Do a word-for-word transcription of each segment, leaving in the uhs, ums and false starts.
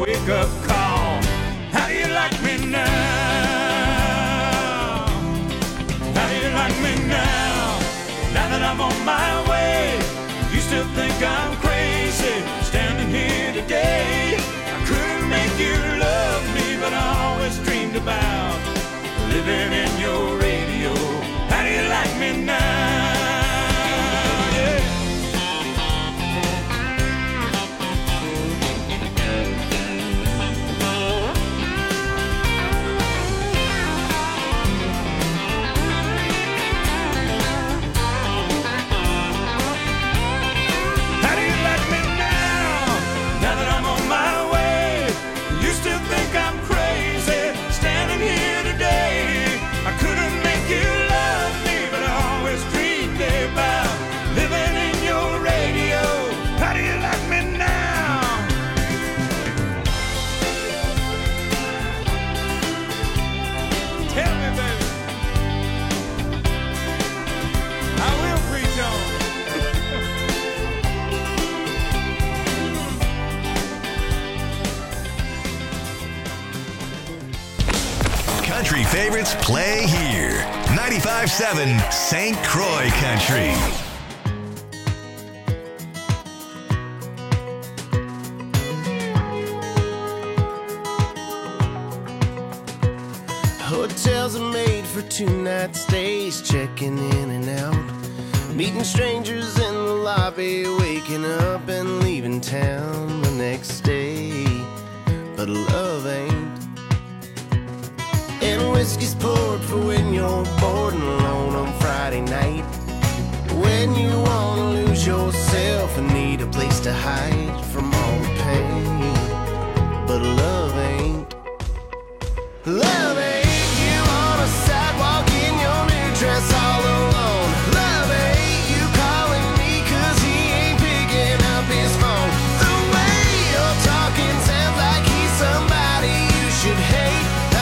wake-up call. How do you like me now? How do you like me now? Now that I'm on my way, you still think I'm crazy. Standing here today, I couldn't make you love me, but I always dreamed about living in your radio. How do you like me now? Country favorites play here. ninety-five point seven Saint Croix Country. Hotels are made for two-night stays, checking in and out, meeting strangers in the lobby, waking up and leaving town the next day. But love ain't. And whiskey's poured for when you're bored and alone on Friday night, when you wanna lose yourself and need a place to hide from all the pain. But love ain't. Love ain't. You on a sidewalk in your new dress all alone. Love ain't. You calling me 'cause he ain't picking up his phone. The way you're talking sounds like he's somebody you should hate.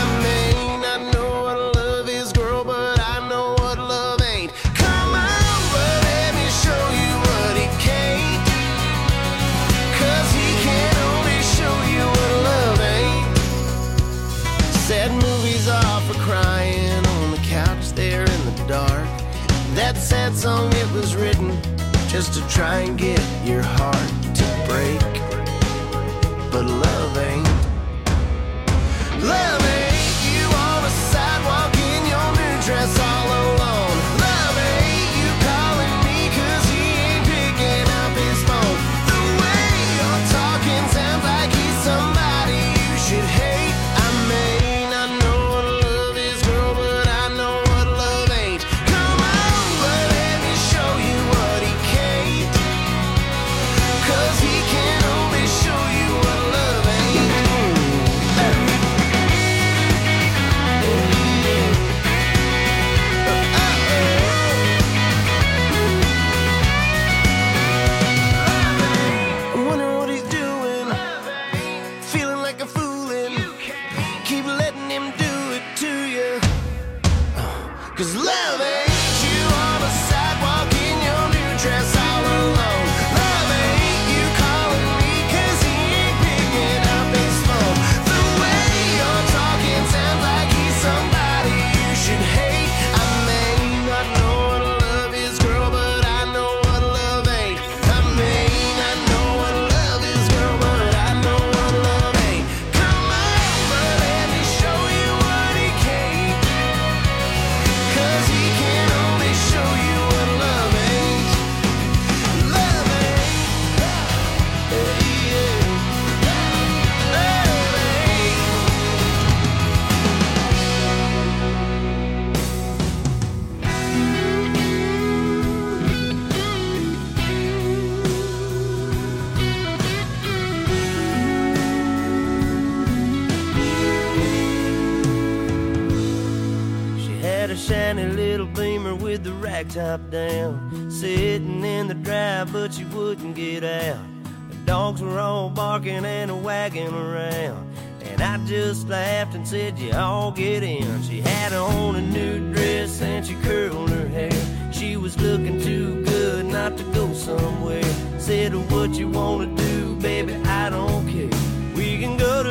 That sad song, it was written just to try and get your heart to break. But love ain't. Love ain't. You on a sidewalk in your new dress all alone. Love ain't. You calling me 'cause he ain't picking up his phone. The way you're talking sounds like he's somebody you should hate. I may not know what love is, girl, but I know what love ain't. Come on, but let me show you what he can't. 'Cause he can only show you what love ain't. I'm wondering what he's doing, feeling like a foolin'. Keep letting him do it to you. 'Cause love ain't. You on a sidewalk in your new dress all alone. Love ain't. You calling me 'cause he ain't picking up his phone. The way you're talking sounds like he's somebody you should hate. I may not know what love is, girl, but I know what love ain't. I may not know what love is, girl, but I know what love ain't. Come on, but let me show you what he can't. 'Cause he can only show you what love ain't. Love ain't. Yeah. Love ain't. She had a shiny little Beamer with the rack top down, sitting in the drive, but she wouldn't get out. The dogs were all barking and a wagging around, and I just laughed and said, you all get in. She had on a new dress and she curled her hair. She was looking too good not to go somewhere. Said, what you wanna do, baby, I don't care. We can go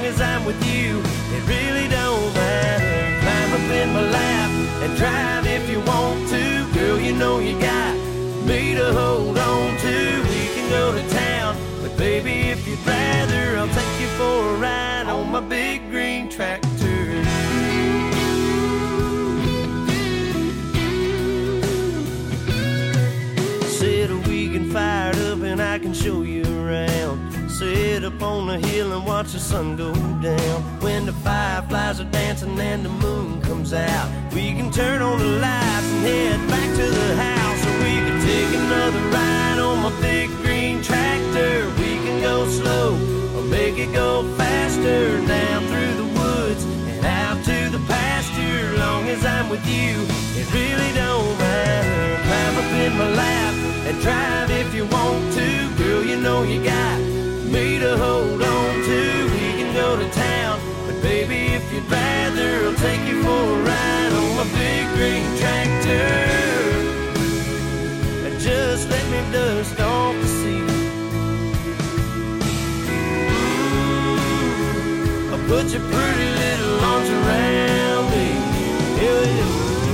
as I'm with you, it really don't matter. Climb up in my lap and drive if you want to. Girl, you know you got me to hold on to. We can go to town, but baby, if you'd rather, I'll take you for a ride on my big green tractor. Said we can fire it up and I can show you around. Sit up on the hill and watch the sun go down. When the fireflies are dancing and the moon comes out, we can turn on the lights and head back to the house. Or we can take another ride on my big green tractor. We can go slow or make it go faster, down through the woods and out to the pasture. Long as I'm with you, it really don't matter. Climb up in my lap and drive if you want to. Girl, you know you got me to hold on to. We can go to town, but baby, if you'd rather, I'll take you for a ride on my big green tractor. And just let me dust off the seat. Ooh, I'll put your pretty little arms around me. Yeah, yeah.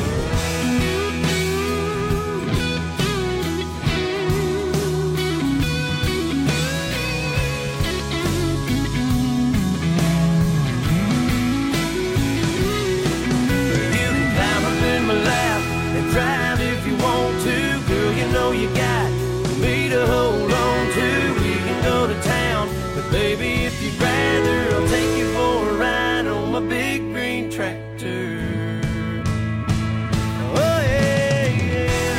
Drive if you want to, girl, you know you got me to hold on to. We can go to town, but baby, if you'd rather, I'll take you for a ride on my big green tractor. Oh yeah, yeah.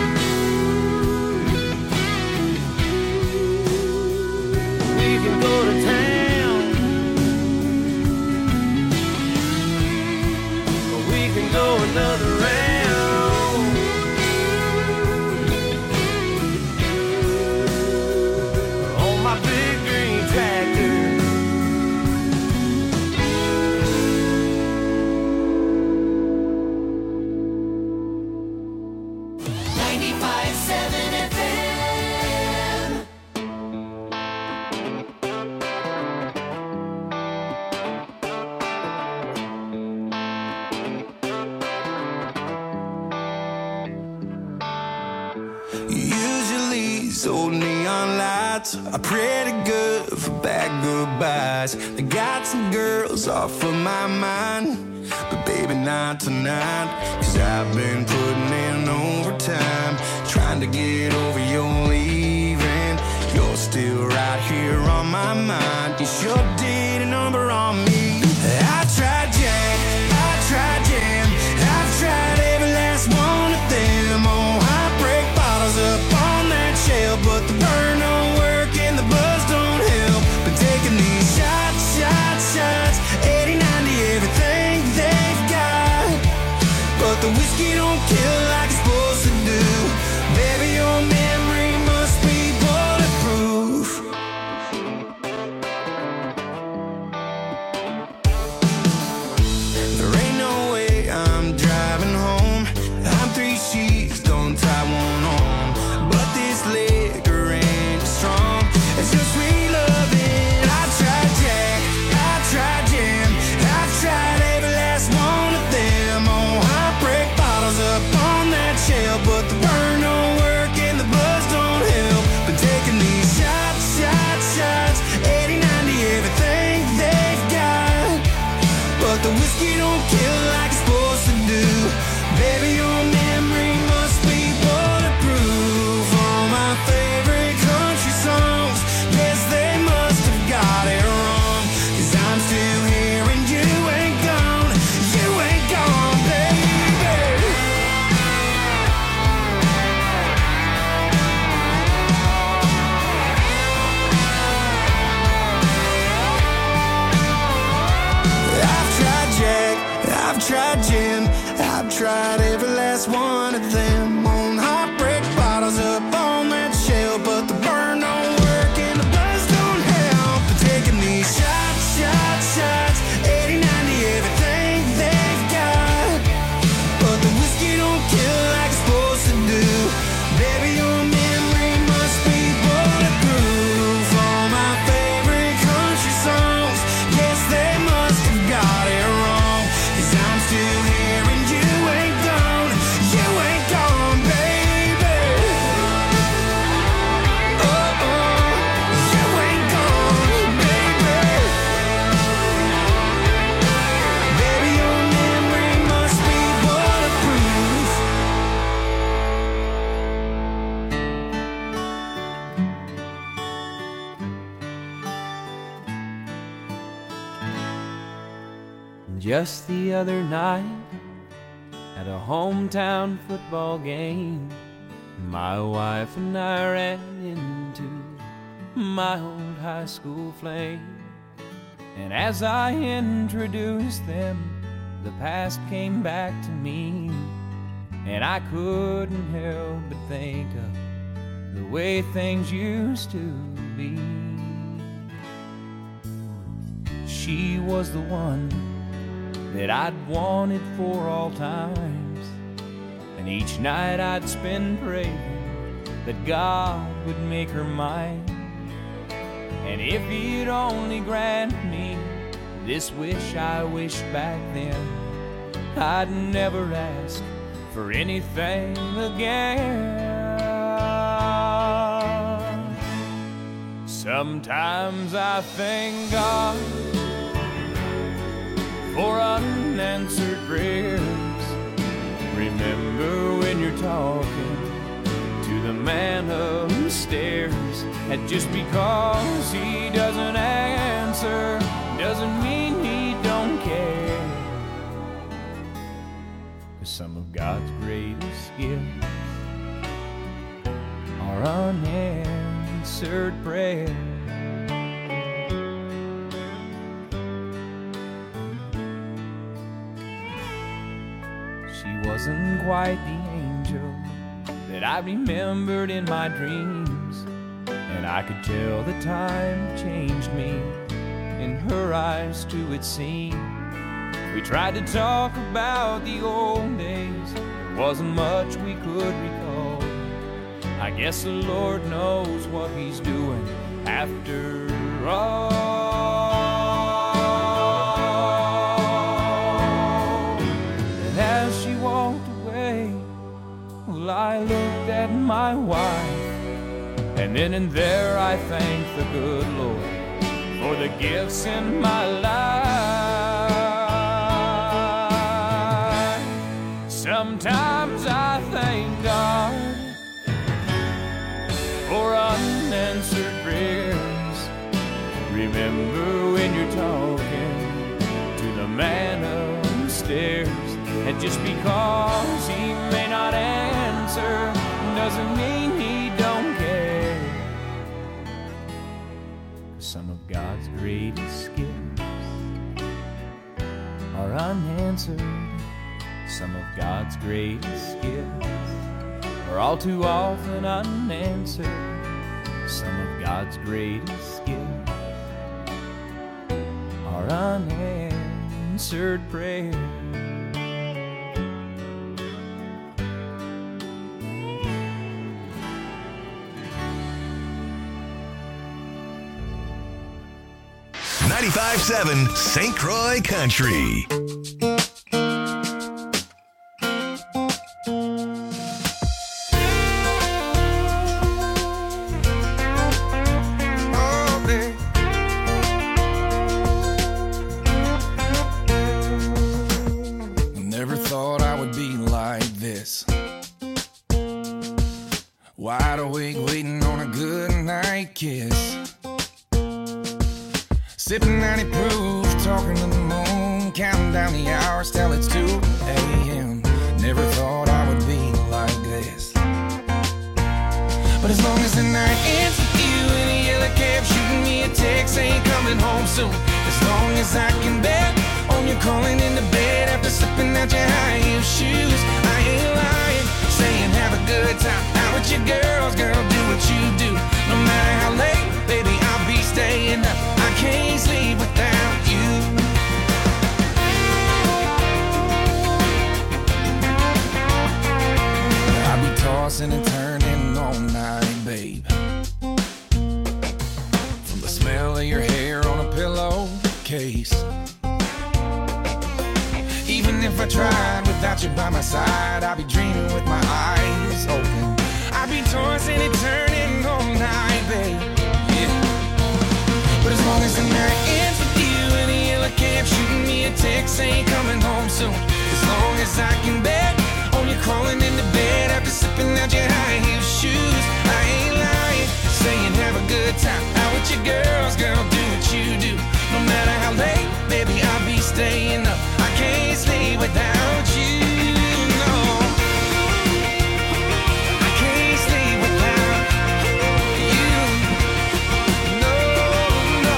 We can go to town, or we can go another round. Old neon lights are pretty good for bad goodbyes. I got some girls off of my mind, but baby, not tonight. Cause I've been putting in overtime, trying to get over your leaving. You're still right here on my mind. You sure did a number on me. I tried Jack, I tried Jam, I've tried every last one of them. Oh, I break bottles up on that shelf, but the burn don't work and the buzz don't help. Been taking these shots, shots, shots, eighty, ninety, everything they've got, but the whiskey don't kill like it's supposed to do. Baby, your memory must be bulletproof. There ain't no way I'm driving home. I'm three sheets, don't tie one on, but this liquor ain't strong. It's just sweet loving. I tried Jack, I tried Jam, I've tried every last one of them. Oh, I break bottles up on that shelf, but the burn don't work and the buzz don't help. Been taking these shots, shots, shots, eighty, ninety, everything they've got, but the whiskey don't kill like it's supposed to do. Baby, your memory must be bulletproof. All my favorite country songs, yes, they must have got it wrong. Cause I'm still here and you ain't gone, you ain't gone, baby. I've tried Jack, I've tried Jim, I've tried every last one of them. On hot break bottles up on that shelf, but the burn don't work and the buzz don't help. But taking these shots, shots, shots, eighty, ninety, everything they've got, but the whiskey don't kill like it's supposed to do. Baby, your memory must be bulletproof. All my favorite country songs, yes, Just the other night, at a hometown football game, my wife and I ran into my old high school flame. And as I introduced them, the past came back to me, and I couldn't help but think of the way things used to be. She was the one that I'd wanted for all times, and each night I'd spend praying that God would make her mine. And if he'd only grant me this wish I wished back then, I'd never ask for anything again. Sometimes I thank God for unanswered prayers. Remember when you're talking to the man upstairs, and just because he doesn't answer doesn't mean he don't care. 'Cause some of God's greatest gifts are unanswered prayers. She wasn't quite the angel that I remembered in my dreams, and I could tell the time changed me. In her eyes too it seemed. We tried to talk about the old days, there wasn't much we could recall. I guess the Lord knows what he's doing after all. And as she walked away, well, I looked at my wife, and then and there I thanked the good Lord for the gifts in my life. Sometimes I thank God for unanswered prayers. Remember when you're talking to the man upstairs, and just because he may not answer doesn't mean he don't care. Some of God's greatest gifts are unanswered. Some of God's greatest gifts are all too often unanswered. Some of God's greatest gifts are unanswered prayers. ninety-five seven Saint Croix Country. Never thought I would be like this. Wide awake waiting on a good night kiss. Sipping ninety proof, talking to the moon, counting down the hours till it's two a.m. Never thought I would be like this. But as long as the night ends with you in a yellow cab, shooting me a text saying coming home soon. As long as I can bet on you calling into bed after slipping out your high heel shoes, I ain't lying, saying have a good time out with your girls, girl, do what you do. No matter how late, baby, I'll be staying up. I can't sleep without you. I'll be tossing and turning all night, babe. From the smell of your hair on a pillowcase. Even if I tried without you by my side, I'd be dreaming with my eyes open. I'd be tossing and turning all night, babe. But as long as the night ends with you in a yellow cab, shooting me a text saying coming home soon. As long as I can bet on you crawling into bed after slipping out your high heel shoes, I ain't lying, saying have a good time out with your girls, girl, do what you do. No matter how late, baby, I'll be staying staying up. I can't sleep without you, no. I can't sleep without you, no, no.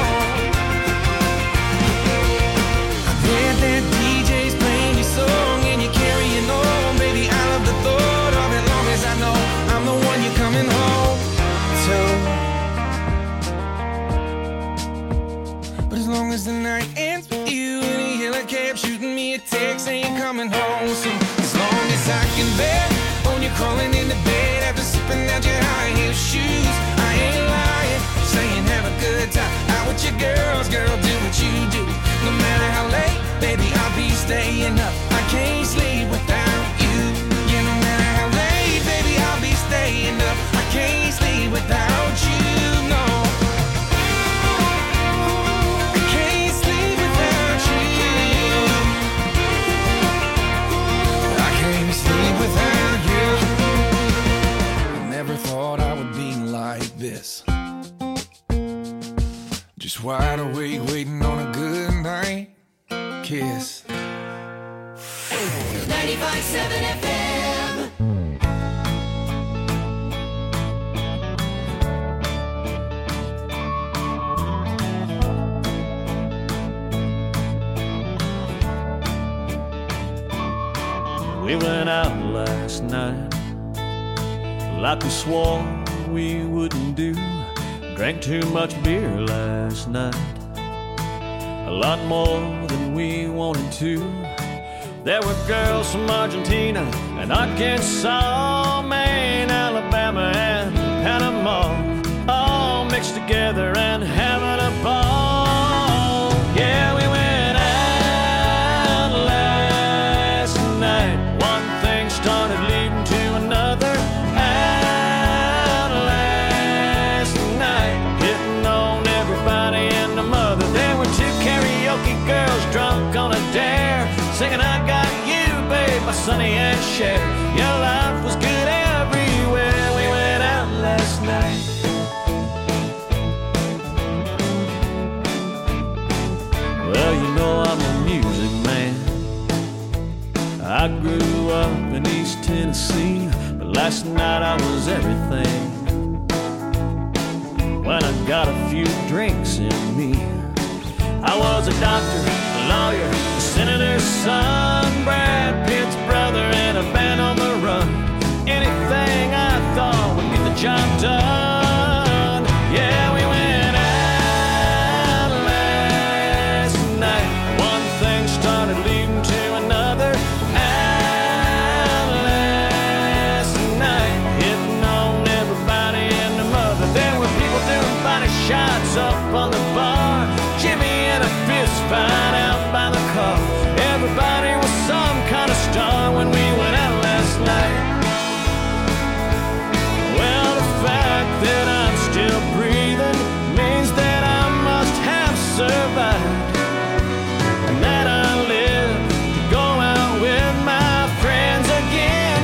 I bet that D J's playing your song and you're carrying on, baby. I love the thought of it, long as I know I'm the one you're coming home to. But as long as the night ends with you in a yellow cab, shooting me a text saying you're coming home soon. As long as I can bear when you're crawling into bed after sipping out your high heel shoes, I ain't lying, saying have a good time out with your girls, girl, do what you do. No matter how late, baby, I'll be staying up. I can't sleep without you. Yeah, no matter how late, baby, I'll be staying up. I can't sleep without you, no. I can't sleep without you. I can't sleep without you. I never thought I would be like this. Just wide awake, waiting on a good night kiss. ninety-five point seven F M. We went out last night like we swore we wouldn't do. Drank too much beer last night, a lot more than we wanted to. There were girls from Argentina and Arkansas, Maine, Alabama, and Panama, all mixed together and having a ball. Yeah, we went out last night. One thing started leading to another. Out last night, hitting on everybody and the mother. There were two karaoke girls drunk on a dare, singing I Got You, babe, by Sonny and Cher. Your life was good everywhere. We went out last night. Well, you know I'm a music man. I grew up in East Tennessee, but last night I was everything. When I got a few drinks in me, I was a doctor, a lawyer, a senator's son, Brad Pitt's brother, and a band on the run. Anything I thought would get the job done. Yeah, we went out last night. One thing started leading to another. Out last night, hitting on everybody and the mother. There were people doing body shots up on the bar, Jimmy and a fist fight out by the car. Everybody was some kind of star when we went out last night. Well, the fact that I'm still breathing means that I must have survived, and that I live to go out with my friends again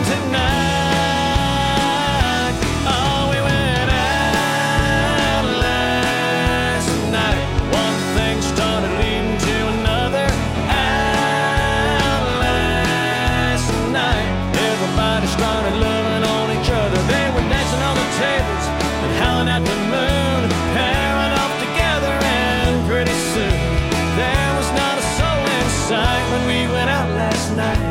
tonight. Oh, we went out last night. One thing started leading to another. Out last night, everybody started loving on each other. They were dancing on the tables and howling at the moon, pairing off together, and pretty soon there was not a soul in sight when we went out last night.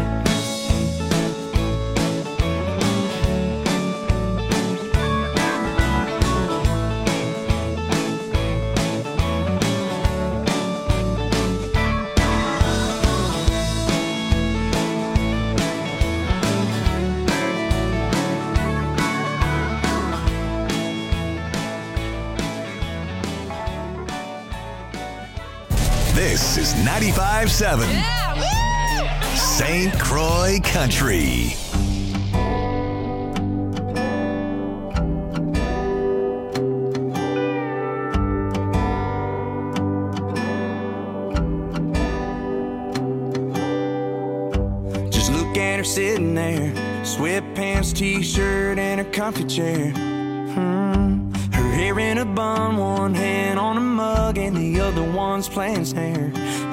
This is ninety-five point seven Saint Croix Country. Just look at her sitting there, sweatpants, t-shirt, and a comfy chair. Hmm. Her hair in a bun, one hand on a mug, and the other one's playing snare to a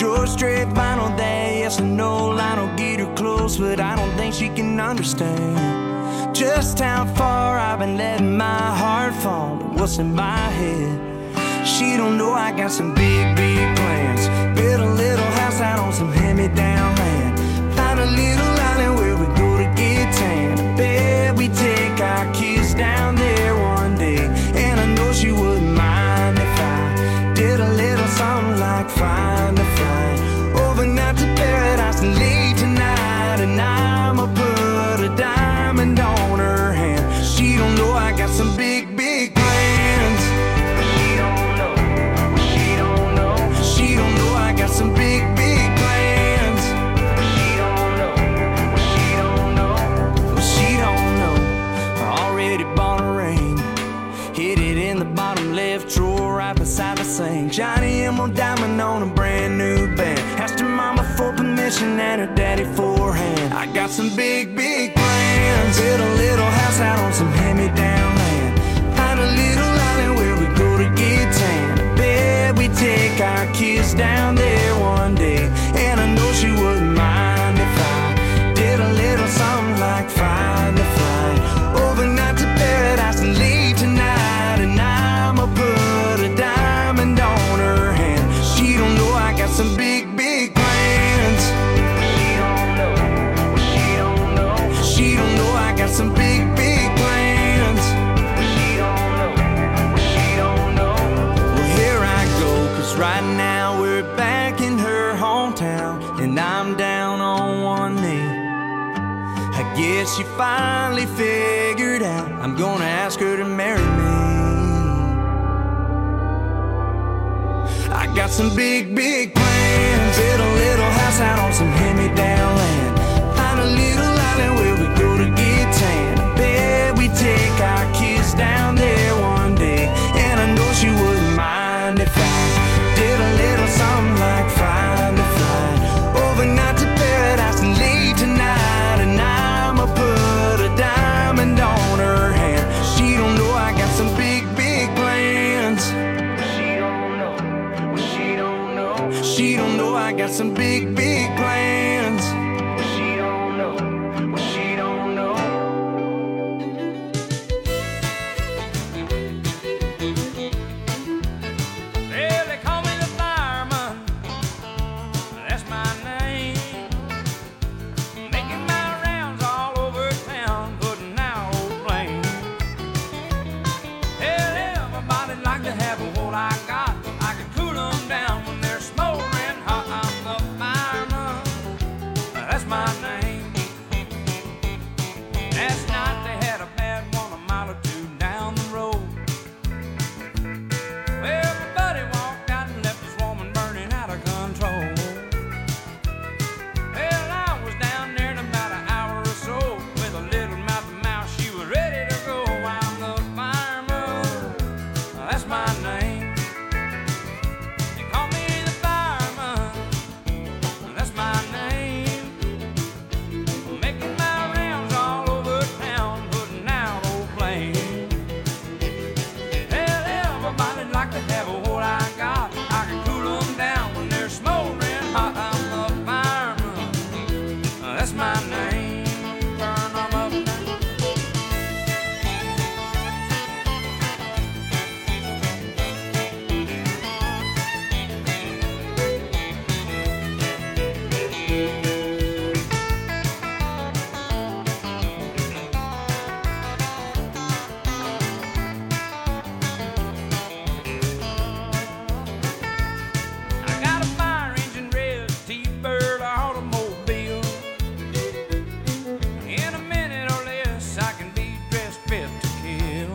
George Strait vinyl there, yes or no. Lionel get her close, but I don't think she can understand just how far I've been letting my heart fall. What's in my head? She don't know I got some big, big plans. Build a little house out on some hand-me-down land. Find a little island where we go to get tan. I bet we take our kids down there one day. And I know she wouldn't mind if I did a little something like find a flight overnight to paradise and leave tonight. And I'ma put a diamond on her hand. She don't know I got some big, big plans. She don't know, she don't know. She don't know I got some big, big plans. She don't know, she don't know. She don't know. I already bought a ring, hid it in the bottom left drawer right beside the sink. Johnny Emerald diamond on a brand new band. Asked her mama for permission and her daddy for a hand. I got some big, big plans. Build a little house out on some hand-me-down land. Find a little island where we go to get tan. I bet we take our kids down there one day. And I know she wouldn't mind if I did a little something like find a flight overnight to paradise and leave tonight. And I'ma put a diamond on her hand. She don't know I got some big, big plans. She don't know, she don't know. She don't know I got some big, big plans. She don't know, she don't know. Well, here I go, cause right now we're back in her hometown. And I'm down on one knee. I guess she finally figured out I'm gonna ask her to marry me. I got some big, big plans. Build a little house out on some hand-me-down land. Find a little island where we go to get tan. I bet we take our kids down there one day. And I know she wouldn't mind if I did a little something like find a flight overnight to paradise and leave tonight. And I'ma put a diamond on her hand. She don't know I got some big, big plans. She don't know, she don't know. She don't know I got some big, big plans. She don't know, she don't know. Well, they call me the fireman. That's my name. Making my rounds all over town, putting out old flames. Hell, everybody'd like to have what I got. I can cool them down when they're smoldering hot. I'm the fireman. That's my name. Last night they had a bad one a mile or two down the road. Well, my buddy walked out and left his woman burning out of control. Well, I was down there in about an hour or so with a little mouth to mouth. She was ready to go. I'm the fireman. That's my name. They call me the fireman. That's my name. Making my rounds all over town, putting out old flames. Hell, everybody'd like to have what I got. I can cool them down when they're smoldering hot. I'm the fireman. That's my name. Burn them up now. I got a fire engine, red T-Bird automobile. In a minute or less, I can be dressed fit to kill.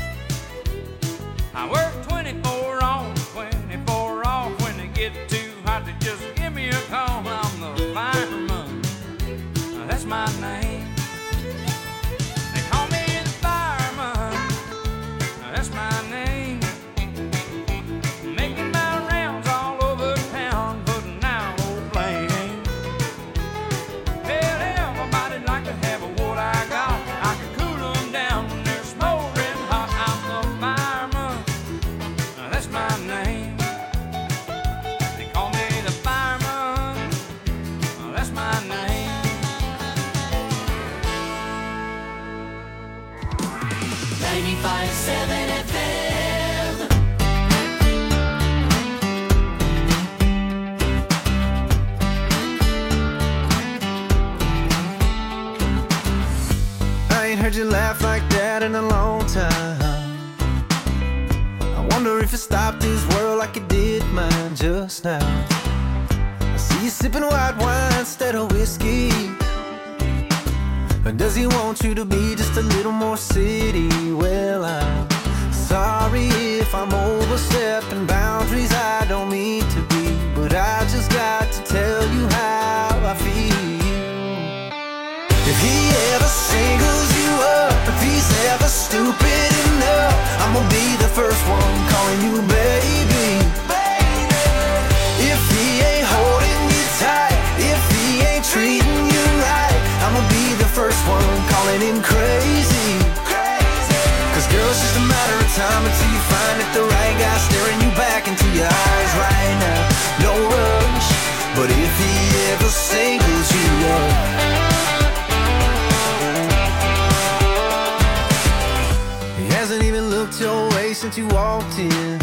I work twenty-four on, twenty-four off. When they get too hot, they just give me a call. I'm the fireman. That's my name. They call me the fireman. That's my name. Making my rounds all over town, putting out old flames. Hell, everybody'd like to have what I got. I can cool them down when they're smoldering hot. I'm the fireman. That's my name. They call me the fireman. ninety-five seven F M. I ain't heard you laugh like that in a long time. I wonder if it stopped this world like it did mine just now. I see you sipping white wine instead of whiskey. Or does he want you to be just a little more city? Well, I'm sorry if I'm overstepping boundaries I don't mean to be, but I just got to tell you how I feel. If he ever singles you up, if he's ever stupid enough, I'm gonna be the first one calling you baby. If he ain't holding you tight, if he ain't treating you right, I'm gonna be the first one calling him crazy. Cause girl, it's just a matter of time until you find that the right guy staring you back into your eyes right now. No rush, but if he ever singles you up, hasn't even looked your way since you walked in.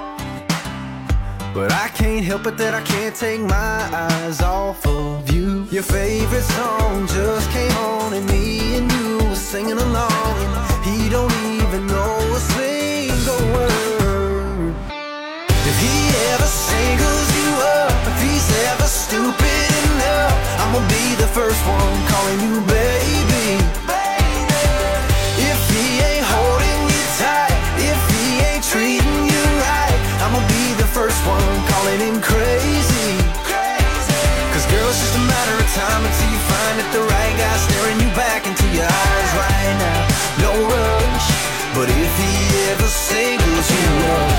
But I can't help it that I can't take my eyes off of you. Your favorite song just came on and me and you were singing along, and he don't even know a single word. If he ever singles you up, if he's ever stupid enough, I'm gonna be the first one calling you baby. If he ain't holding you tight, if he ain't treating you right, I'ma be the first one calling him crazy. Cause girl, it's just a matter of time until you find that the right guy staring you back into your eyes right now. No rush, but if he ever singles you up,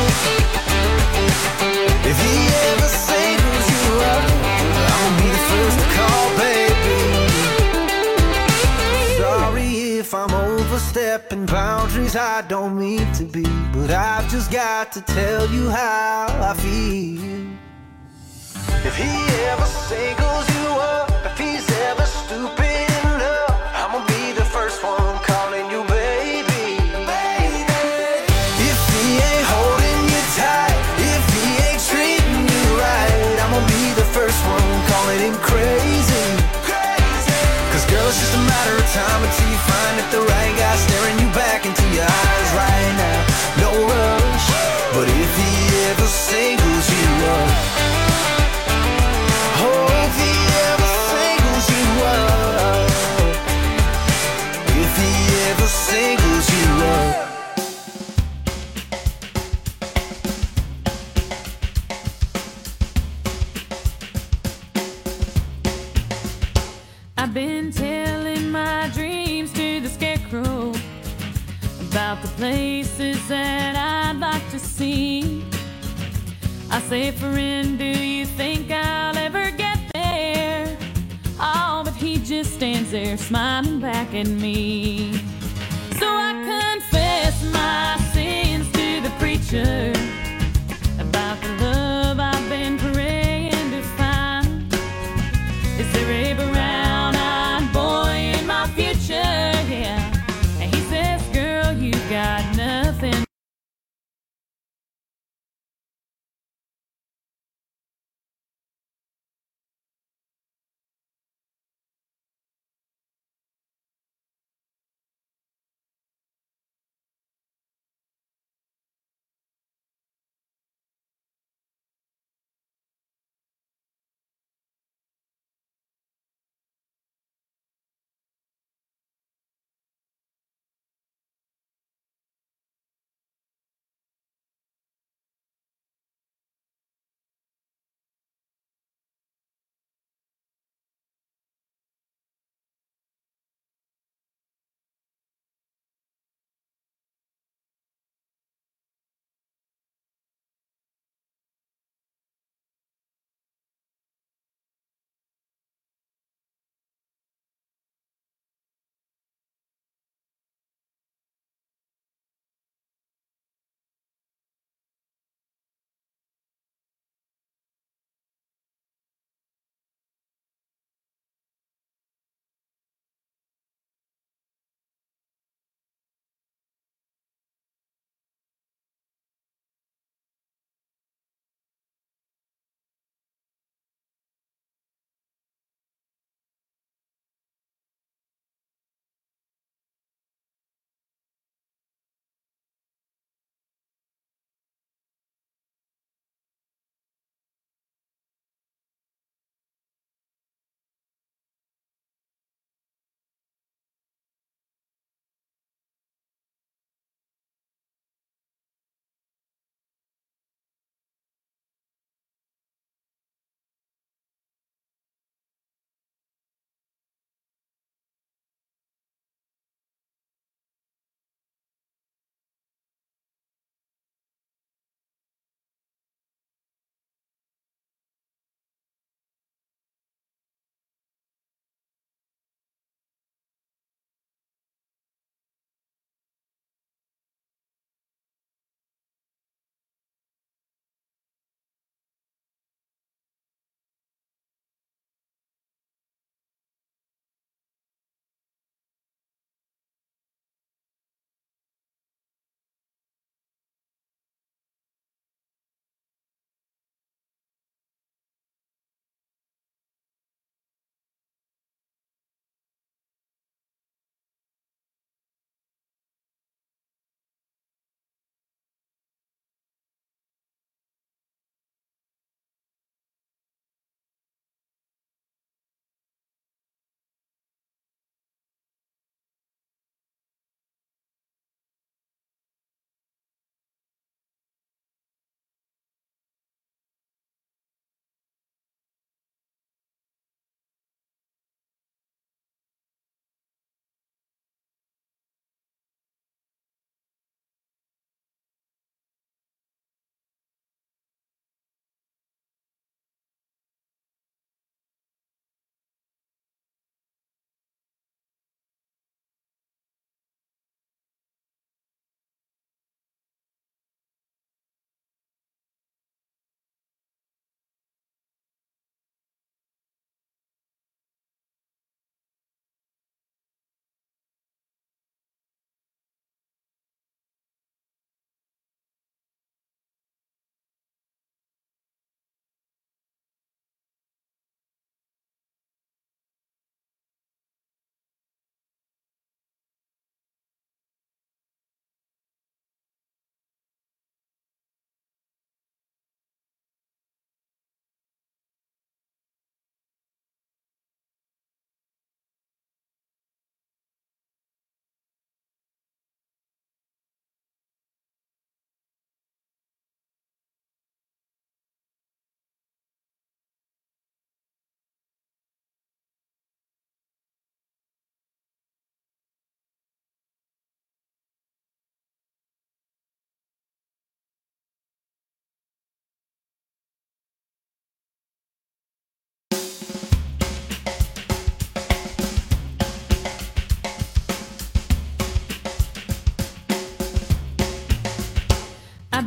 if he ever singles you up, I'ma be the first to call baby. Sorry if I'm overstepping boundaries I don't mean to be, but I've just got to tell you how I feel. If he ever singles you up, if he's ever stupid enough, I'ma be the first one calling you baby. If he ain't holding you tight, if he ain't treating you right, I'ma be the first one calling him crazy. Cause girl, it's just a matter of time until you find that the right guy staring you back into your eyes right now. No rush, but if he ever singles you up, oh, if he ever singles you up, if he ever singles you up. I've been telling my dreams to the scarecrow about the places that I'd like to see. I say, friend, do you think I'll ever get there? Oh, but he just stands there smiling back at me. So I confess my sins to the preacher about the love I've been praying to find. Is there a brown-eyed boy in my future? Yeah. And he says, girl, you got nothing.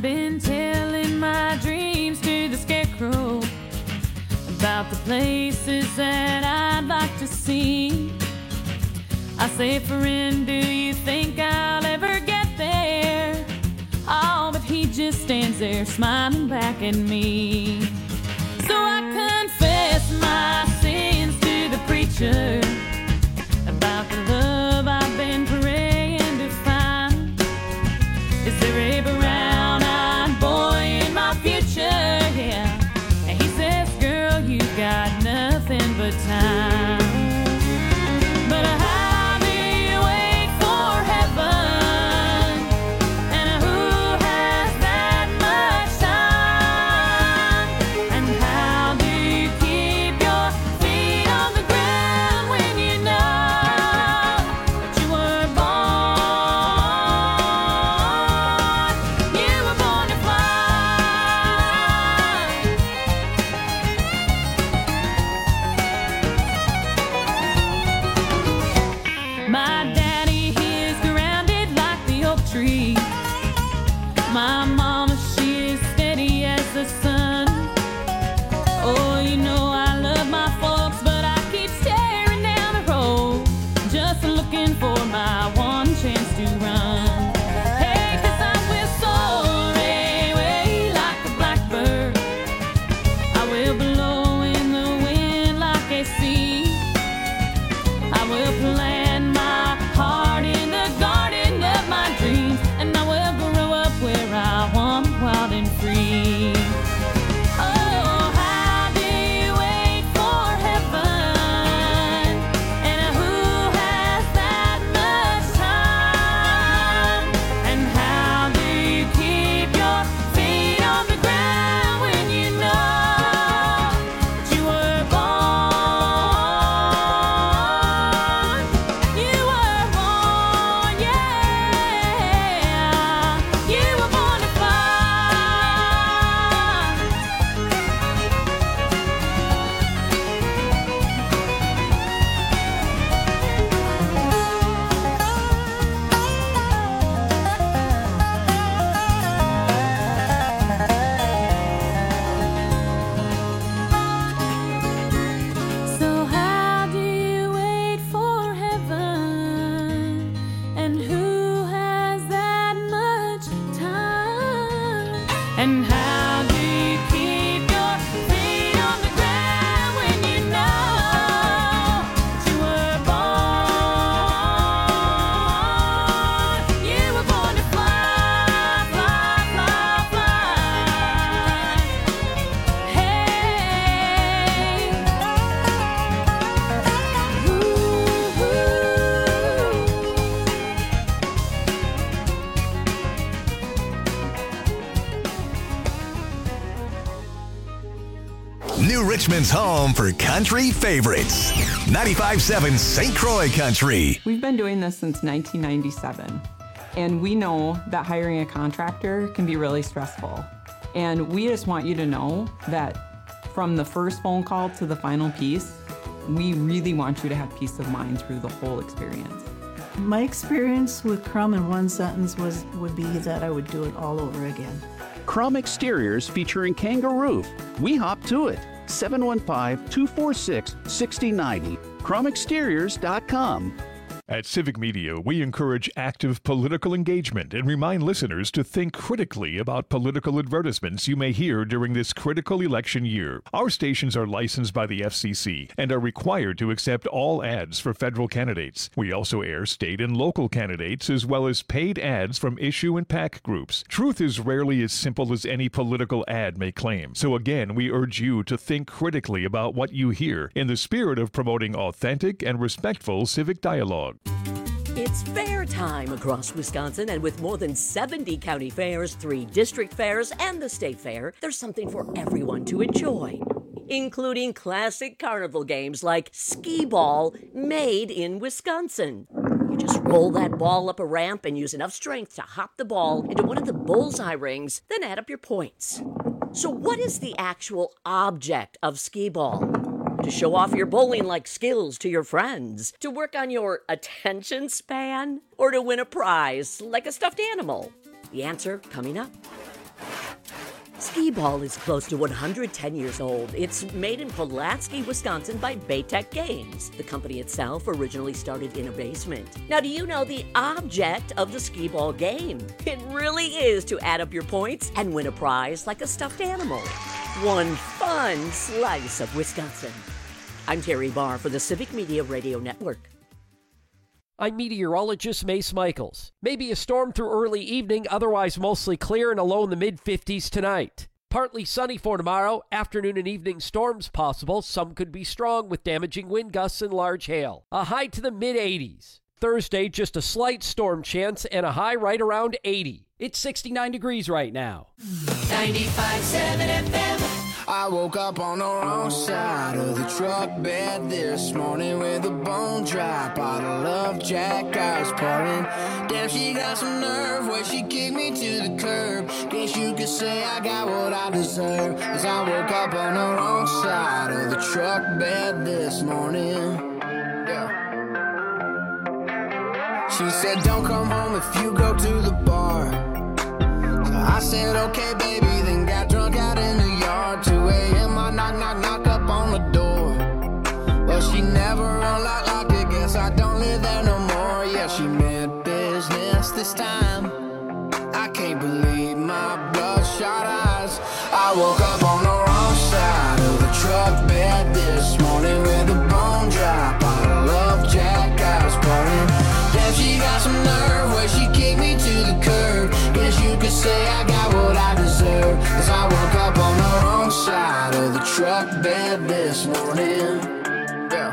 been telling my dreams to the scarecrow about the places that I'd like to see. I say, friend, do you think I'll ever get there? Oh, but he just stands there smiling back at me. So I confess my sins to the preacher about the love I've been praying to find. Is there a brown-eyed boy in my future? Yeah. And he says, girl, you got nothing but time. But how do you wait for heaven? And who has that much time? And how do you keep your feet on the ground when you know that you were born? You were born to fly. My daddy, he is grounded like the oak tree. My mama, she is steady as the sun. Oh, you know I love my folks, but I keep staring down the road, just looking for my one chance to run. Hey, 'cause I will soar away like a blackbird. I will blow in the wind like a sea. I will plant my heart in the garden of my dreams, and I will grow up where I want, wild and free. Oh, how do you wait for heaven? And who has that much time? And how do you keep your feet on the ground when you know that you were born? You were born, yeah. You were born to fly. So how do you wait for heaven? And who has that much time? And how do you keep your feet on the ground when you know that you were born? You were born to fly, fly, fly, fly. Hey. New Richmond's home for country favorites. ninety-five seven Saint Croix Country. We've been doing this since nineteen ninety-seven, and we know that hiring a contractor can be really stressful. And we just want you to know that from the first phone call to the final piece, we really want you to have peace of mind through the whole experience. My experience with Crum in one sentence was would be that I would do it all over again. Crum Exteriors featuring Kangaroo. We hop to it. seven one five, two four six, six zero nine zero. crum exteriors dot com. At Civic Media, we encourage active political engagement and remind listeners to think critically about political advertisements you may hear during this critical election year. Our stations are licensed by the F C C and are required to accept all ads for federal candidates. We also air state and local candidates as well as paid ads from issue and PAC groups. Truth is rarely as simple as any political ad may claim. So again, we urge you to think critically about what you hear in the spirit of promoting authentic and respectful civic dialogue. It's fair time across Wisconsin, and with more than seventy county fairs, three district fairs, and the state fair, there's something for everyone to enjoy, including classic carnival games like skee ball, made in Wisconsin. You just roll that ball up a ramp and use enough strength to hop the ball into one of the bullseye rings, then add up your points. So what is the actual object of skee ball? To show off your bowling-like skills to your friends? To work on your attention span? Or to win a prize like a stuffed animal? The answer coming up. Skee-Ball is close to one hundred ten years old. It's made in Pulaski, Wisconsin by Baytech Games. The company itself originally started in a basement. Now, do you know the object of the Skee-Ball game? It really is to add up your points and win a prize like a stuffed animal. One fun slice of Wisconsin. I'm Terry Barr for the Civic Media Radio Network. I'm meteorologist Mace Michaels. Maybe a storm through early evening, otherwise mostly clear and a low in the mid-fifties tonight. Partly sunny for tomorrow, afternoon and evening storms possible. Some could be strong with damaging wind gusts and large hail. A high to the mid-eighties. Thursday, just a slight storm chance and a high right around eighty. It's sixty-nine degrees right now. ninety-five point seven F M. I woke up on the wrong side of the truck bed this morning with a bone dry bottle of Jack I was pouring. Damn, she got some nerve where she kicked me to the curb. Guess you could say I got what I deserve, 'cause I woke up on the wrong side of the truck bed this morning. Yeah. She said don't come home if you go to the bar. So I said okay baby, then got drunk out in the yard. Two a.m. I knock, knock, knock up on the door. Well, she never unlocked, locked it. Guess I don't live there no more. Yeah, she meant business this time. I can't believe my bloodshot eyes. I woke up on the wrong side of the truck bed this morning with a bone dry bottle of Jack I was pouring. Damn, she got some nerve where she kicked me to the curb. Guess you could say I got what I deserve, 'cause I woke up on the wrong side of the truck bed this morning. Yeah.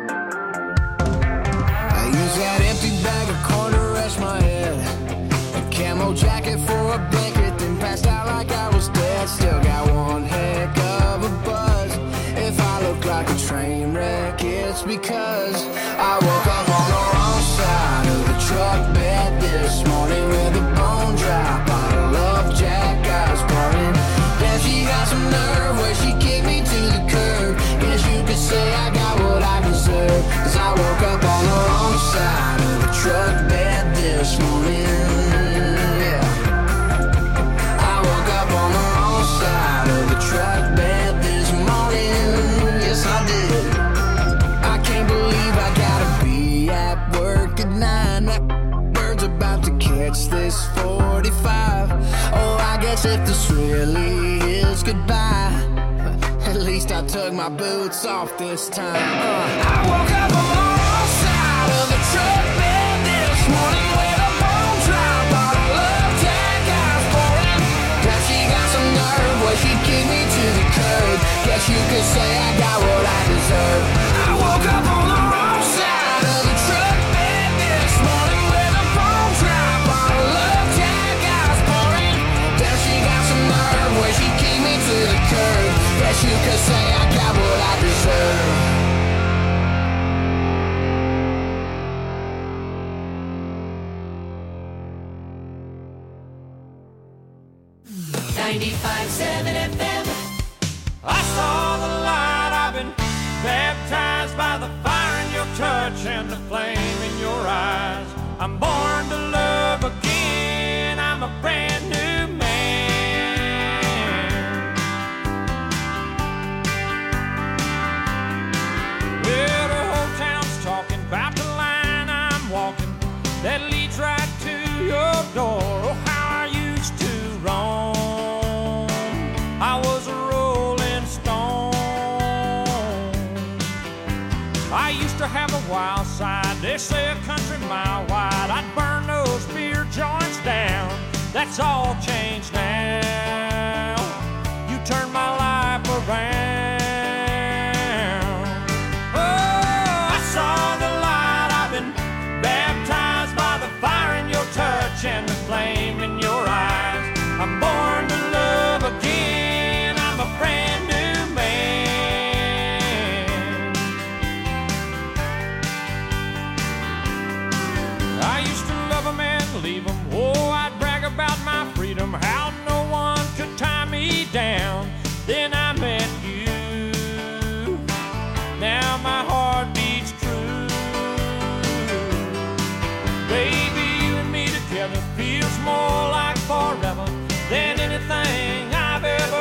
I used that empty bag of corn to rest my head, a camo jacket for a blanket, then passed out like I was dead. Still got one heck of a buzz. If I look like a train wreck, it's because I woke up on the wrong side of the truck bed this morning with a bone dry bottle of Jack I was pouring. Damn, she got some nerve where she kicked me to the curb. Guess you could say I got what I deserve, 'cause I woke up on the wrong side of the truck bed this morning. Yeah. I woke up on the wrong side of the truck bed this morning. Yes, I did. I can't believe I gotta be at work at nine. That bird's about to catch this forty-five. Oh, I guess if this really is goodbye, at least I took my boots off this time. Uh, I woke up on the wrong side of the truck bed this morning with a bone dry bottle of Jack I was pouring. Now she got some nerve where she kicked me to the curb. Guess you could say I got what I deserve. I woke up on the wrong side of the truck bed this morning with a bone dry bottle of Jack I was pouring. Now she got some nerve where she kicked me to the curb. Guess you could say I got what I deserve. ninety-five point seven F M. I saw the light, I've been baptized by the fire in your touch and the flame in your eyes. I'm born to love again, I'm a brand new man. Well, the whole town's talking about the line I'm walking that leads right to your door. Oh, how I used to roam, I was a rolling stone. I used to have a wild side, they say a country mile wide. I'd burn those beer joints down, that's all changed now. You turned my life around. Oh, I saw the light, I've been baptized by the fire in your touch and the flame in your eyes. I'm born to love again, I'm a brand new man. I used to love 'em and leave 'em. Oh, I'd brag about my freedom, how no one could tie me down. Then I met you, now my heart beats true. Baby, you and me together feels more like forever than anything I've ever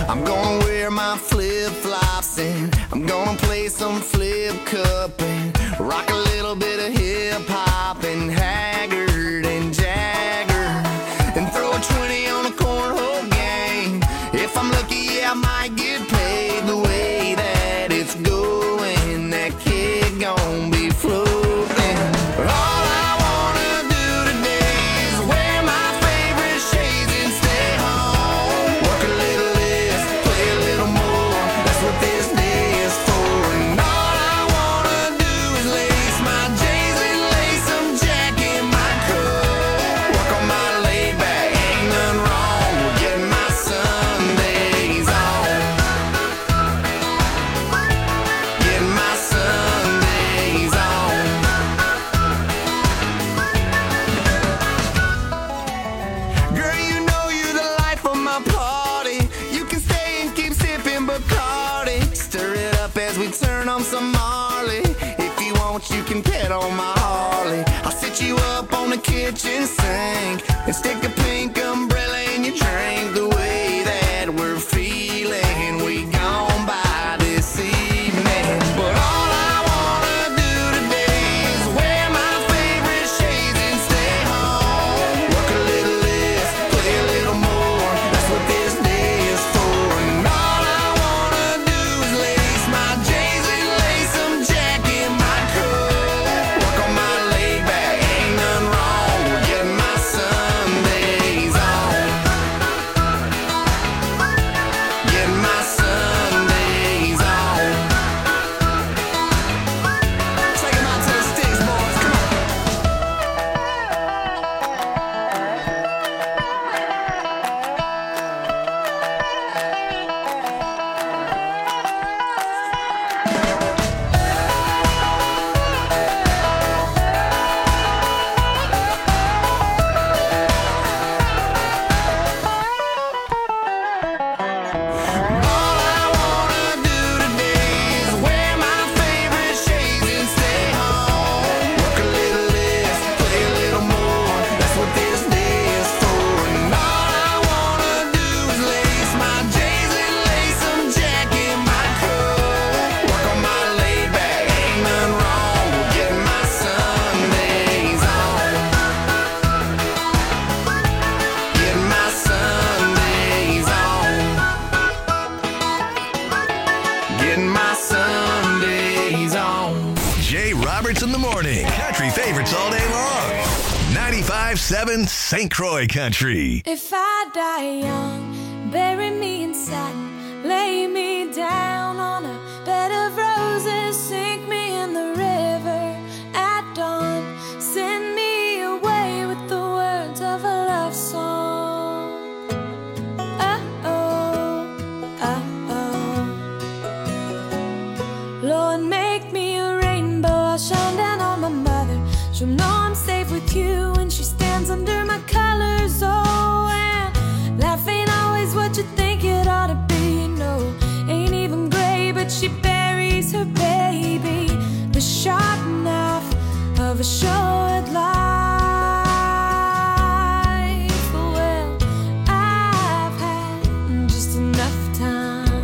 I'm gonna wear my flip-flops and I'm gonna play some flip cup and rock a little bit of hip-hop and Haggard and Jagger and throw a twenty on a cornhole game. If I'm lucky, yeah, I might get paid. The way that it's going, that kid gon' be floating. All I wanna do today is wear my favorite shades and stay home. Work a little less, play a little more. That's what this day is for. And all I wanna do is lace my J's and lace some Jack in my coat. Work on my laid back, ain't nothing wrong with getting my Sundays on. Getting my Sundays on. Girl, you know you're the life of my party. You can stay and keep sipping Bacardi. Stir it up as we turn on some Marley. If you want, you can pet on my Harley. I'll sit you up on the kitchen sink and stick a pink umbrella in your drink. The way that we're feeling, we gon' by this evening. But all I wanna do today is wear my favorite shades and stay home. Work a little less, play a little more. That's what this day is for. And all I wanna do is lace my J's and lace some Jack in my coat. Work on my laid back, ain't nothing wrong with getting my Sundays on. Getting my Sundays on. Take 'em out to the sticks, boys. Come on. All I wanna do today is wear my favorite shades and stay home. Work a little less, play a little more. That's what this day is for. And all I wanna do is lace my J's and lace some Jack in my coat. Work on my laid back, ain't nothing wrong with getting my Sundays on. Getting my Sundays on. Getting my Sundays on. Jay Roberts in the morning. Country favorites all day long. ninety-five point seven Saint Croix Country. If I die young, bury me in satin, lay me down on a bed of roses, sink me in the river at dawn, send me away with the words of a love song. Uh-oh, uh-oh. Lord, make me a rainbow, I'll shine down on my mother. She'll know I'm safe with you when she stands under my colors. Oh, and life ain't always what you think it ought to be. No, ain't even gray, but she buries her baby. The sharp knife of a short life. Well, I've had just enough time.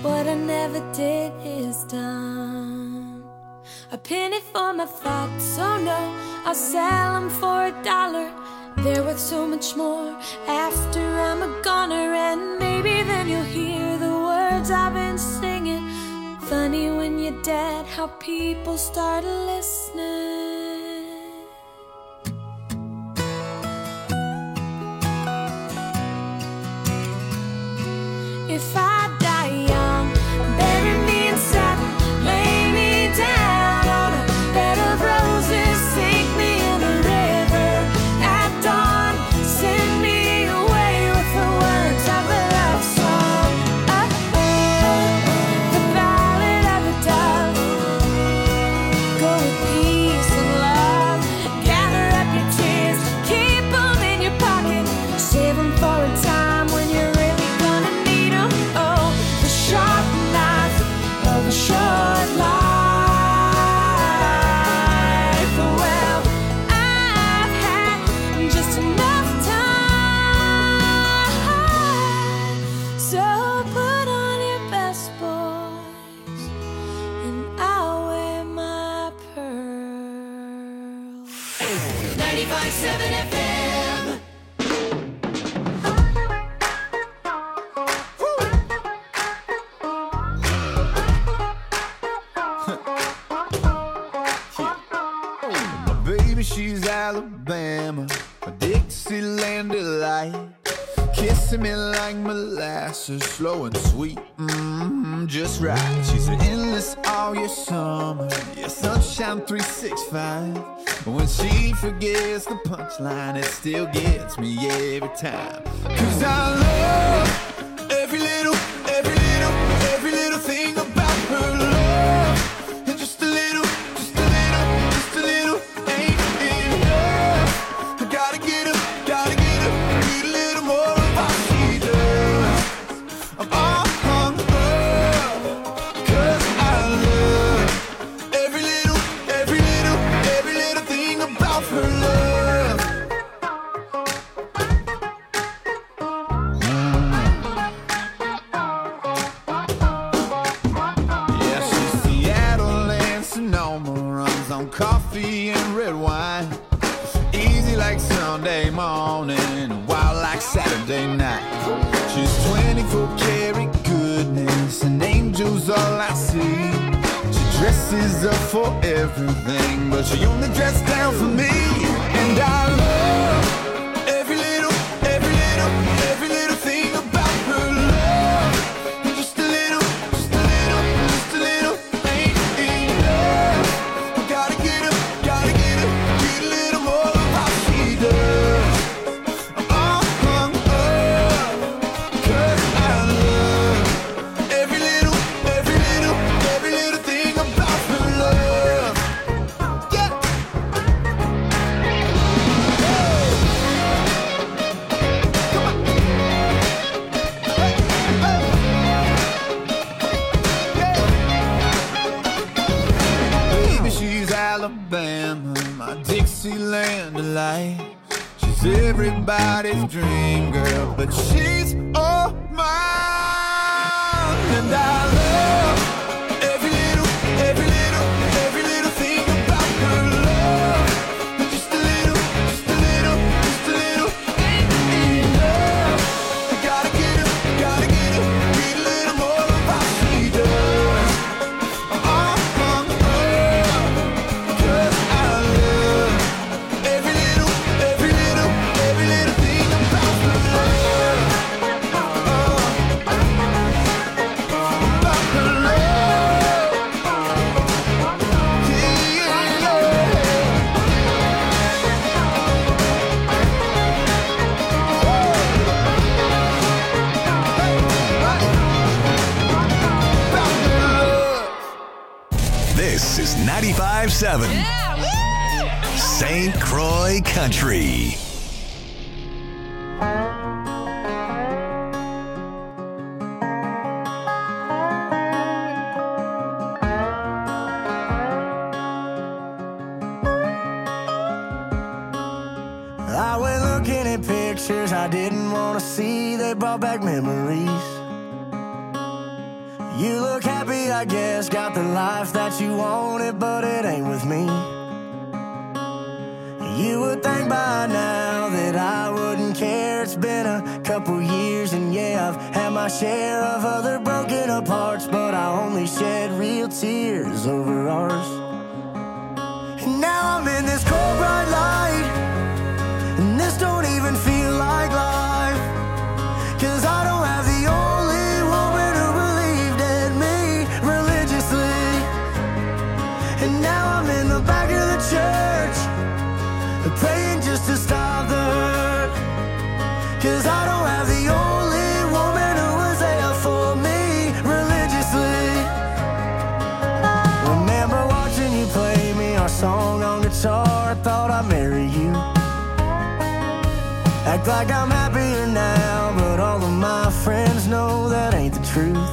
What I never did is done. A penny for my thoughts, oh no, I'll sell them for a dollar. They're worth so much more after I'm a goner. And maybe then you'll hear the words I've been singing. Funny when you're dead, how people start listening. If I die young, bury me in satin, lay me down on a bed of roses, sink me in a river at dawn, send me away with the words of a love song. Oh, oh, the ballad of the dove. Go with peace and love. Gather up your tears, keep them in your pocket, save them for a time when you're really gonna need them. Oh, the sharp knife of a short life. Well, I've had just enough time. So put on your best, boys, and I'll wear my pearl. ninety-five seven F M. My baby, she's Alabama, a Dixieland delight. Kissing me like molasses, slow and sweet, mm-hmm, just right. She's an endless all year summer, yeah, sunshine three sixty-five. When she forgets the punchline, it still gets me every time. Cause I love every little, every little, every little thing about her love. And just a little, just a little, just a little ain't enough. I gotta get her, gotta get her, need a little more of what she does. I'm all hung up, cause I love every little, every little, every little thing about her love. Yeah, she's Seattle and Sonoma, runs on coffee and red wine. Easy like Sunday morning, wild like Saturday night. She's twenty-four karat goodness, and angels all I see. She dresses up for everything, but she only dresses down for me. And I love every little, every little, every little thing about her love. And just a little, just a little, just a little ain't enough. I gotta get her, gotta get her, get a little more of how she does. I'm all hung up, cause I love every little, every little, every little thing about her love. Yeah. Baby, she's Alabama, my Dixieland delight. She's everybody's dream girl, but she's all mine. And I love every little, every little, every little thing about her love. And just a little, just a little, just a little ain't enough. I gotta get her, gotta get her, get a little more of how she does. I'm all hung up, cause I love every little, every little, every little thing about her love. About her love. Yeah, This is ninety-five seven Saint Croix Country. I went looking at pictures I didn't want to see. They brought back memories. You look happy, I guess, got the life that you wanted, but it ain't with me. You would think by now that I wouldn't care. It's been a couple years, and yeah, I've had my share of other broken up hearts, but I only shed real tears over ours. And now I'm in this cold bright light, and this don't even feel like life, 'cause I don't have the only woman who believed in me religiously. And now I'm in the back of the church, praying just to stop the hurt, 'cause I don't have the only woman who was there for me religiously. Remember watching you play me our song on guitar, I thought I'd marry you. Act like I'm happier now, but all of my friends know that ain't the truth.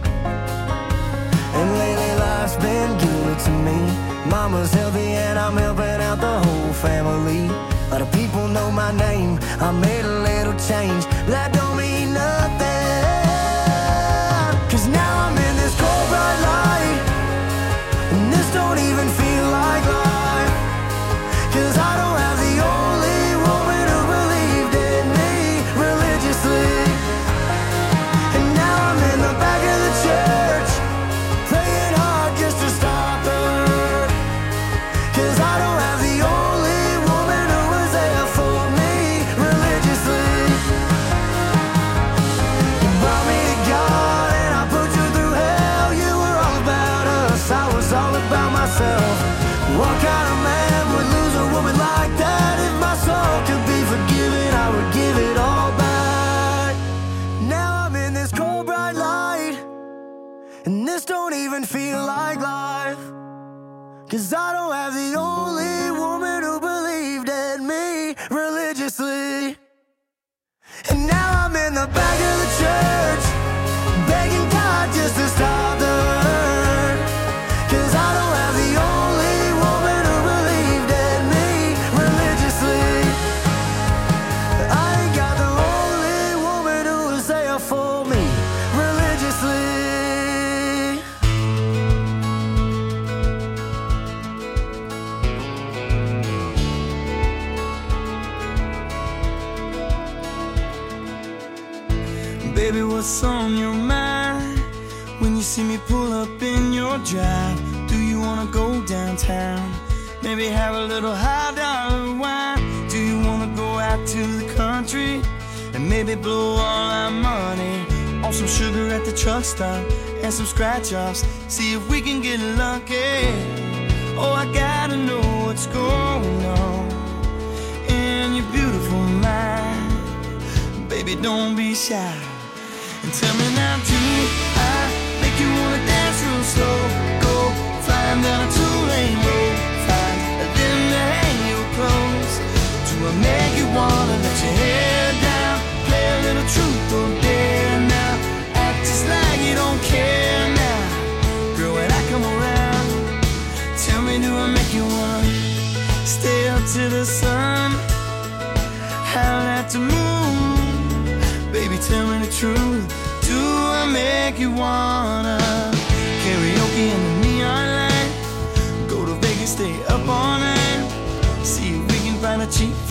And lately life's been good to me. Mama's healthy and I'm helping out the whole family. A lot of people know my name, I made a little change, but that don't mean nothing, 'cause now I'm in this cold bright light, and this don't even feel like life, 'cause I don't have the only woman who believed in me religiously. And now I'm in the back of the church, praying hard just to stop the hurt, 'cause I don't have the only woman who was there for me religiously. You brought me to God and I put you through hell. You were all about us, I was all about myself. What kind of man would lose a woman like that? If my soul could be forgiven, I would give it all back. Now I'm in this cold bright light, and this don't even feel like life, 'cause I don't have the only woman who believed in me religiously. And now I'm in the back of the church, begging God just to stop the hurt, 'cause I don't have the only woman who believed in me religiously. I ain't got the only woman who was there for me religiously. Baby, what's on your mind when you see me pull up in your drive? Do you wanna go downtown? Maybe have a little high dollar wine? Do you wanna go out to the country and maybe blow all our money on some sugar at the truck stop and some scratch offs? See if we can get lucky. Oh, I gotta know what's going on in your beautiful mind. Baby, don't be shy. And tell me now, do I make you wanna dance real slow? Go flying down a two-lane road, find them to hang your clothes. Do I make you wanna let your hair down, play a little truth or dare now, act just like you don't care now, girl, when I come around? Tell me, do I make you wanna stay up to the sun, howl at the moon? Baby, tell me the truth. Do I make you wanna karaoke in the neon light? Go to Vegas, stay up all night, see if we can find a cheap